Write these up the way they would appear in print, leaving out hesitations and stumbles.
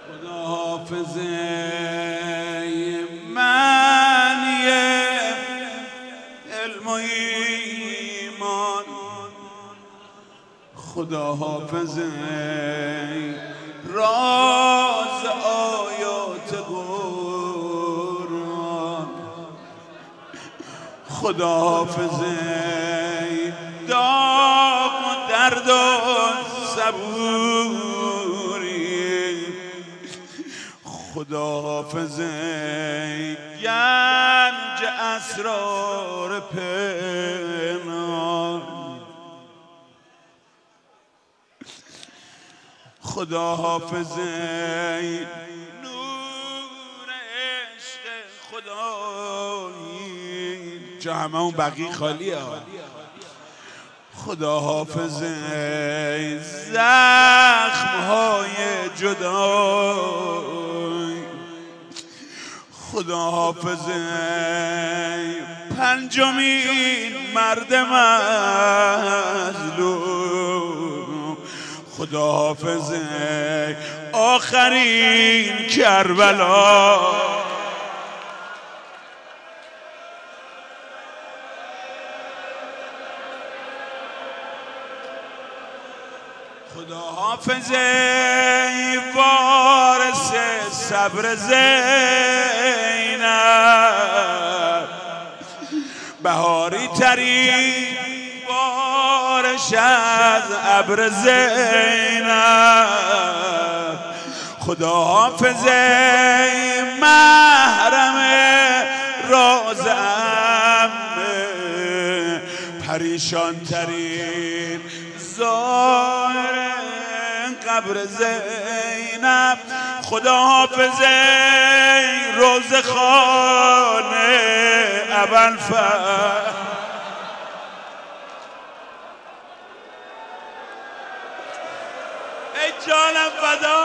خداحافظ معنی علم و ایمان، خداحافظ راز آیات قرآن، خداحافظ داغ و درد و صبوری، خداحافظ گنج اسرار پنهان، خداحافظ نور عشق خدایی. جا همه اون بقیه خالیه. خداحافظ زخم‌های جدایی، خداحافظ پنجمین مرد مظلوم، خداحافظ آخرین کربلا، خداحافظ وارث صبر زینب، بهاری ترین بارش از ابر زینب، خداحافظ محرم راز عمه، پریشان ترین ظاهر قبر زینب، خداحافظ روضه‌خانه ابوالفضل، ای جانم فدا.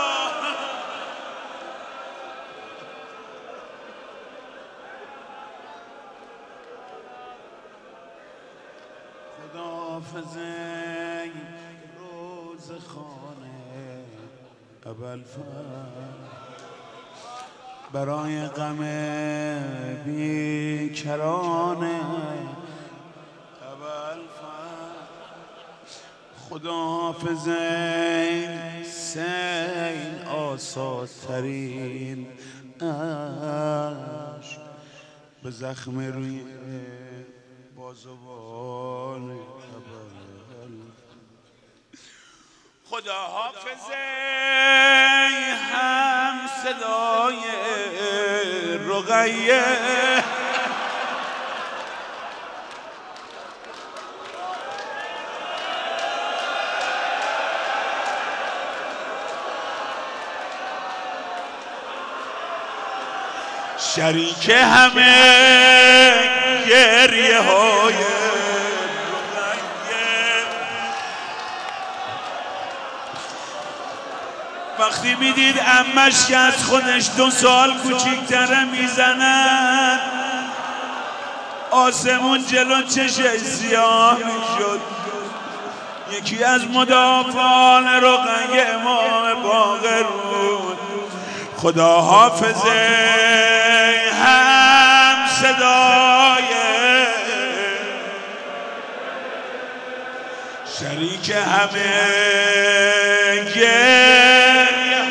خداحافظ روضه‌خانه ابوالفضل، برای غم بیکران ابوالفضل، خداحافظ سین آساترین عشق به زخم روی بازوان ابوالفضل، خداحافظ هم صدای رقیه، شریک همه گریه های وقتی میدید عمش که از خودش 2 سال کوچیک‌تره میزند، آسمون جلو چشش سیاه میشد. یکی از مدافعان رقیه امام باقر بود. خداحافظ هم صدای شریک همه گریه،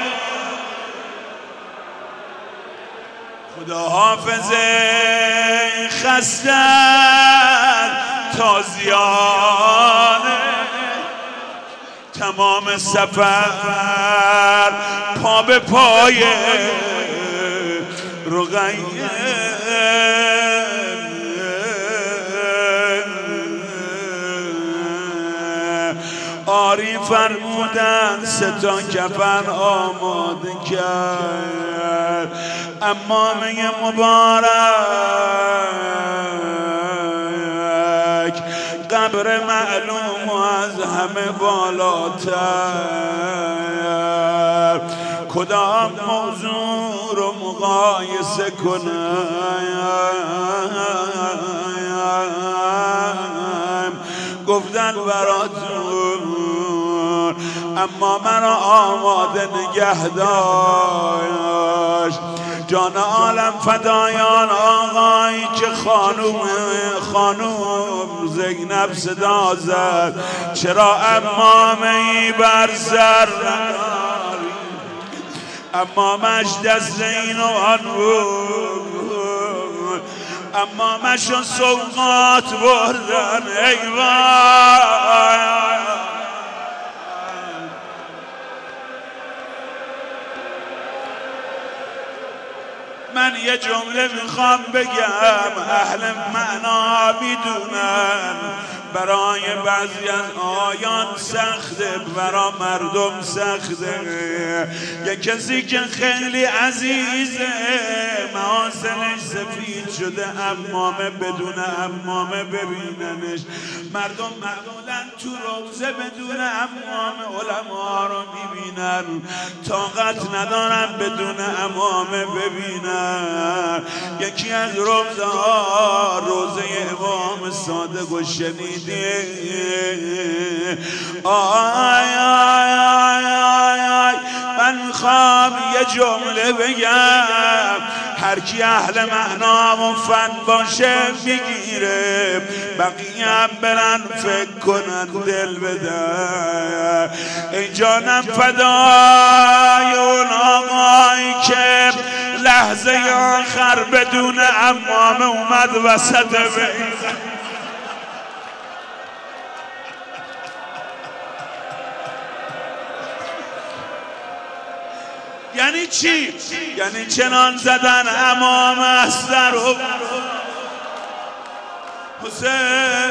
خداحافظ خستن تازیان تمام سفر پا به پای رقیه، آری فرمودن 3 تا کفن آماده کرد، امامه مبارک قبر معلوم و از همه بالاتر، کدام موضوع رو مقایسه کنم؟ گفتن براتون اما مرا آماده نگه داشت. جان عالم فدایان آقایی که خانوم زینب صدا زد چرا امامه ای بر سر نداری؟ امامش دست اینوان بود، امامشون سوقات بردن ای وای. من یه جمله میخوام بگم، اهل معنا میدونن برای بعضی از آیان سخته، برای مردم سخته. یه کسی که خیلی عزیزه محاسنش سفید شده، عمامه بدون عمامه ببیننش. مردم معمولا تو روزه بدون عمامه علما رو میبینن، طاقت ندارن بدون عمامه ببینن. یکی از روزه ها روزه امام صادق و شنیده آی آی آی آی آی. من میخوام یه جمله بگم، هر کی اهل معنا و فن باشه میگیره، بقیه هم برن فکر کنن دل بدن. ای جانم فدای اون آقایی که لحظه آخر بدون عمامه اومد وسط بیزن. یعنی چی؟ یعنی چنان زدن عمامه از در حسین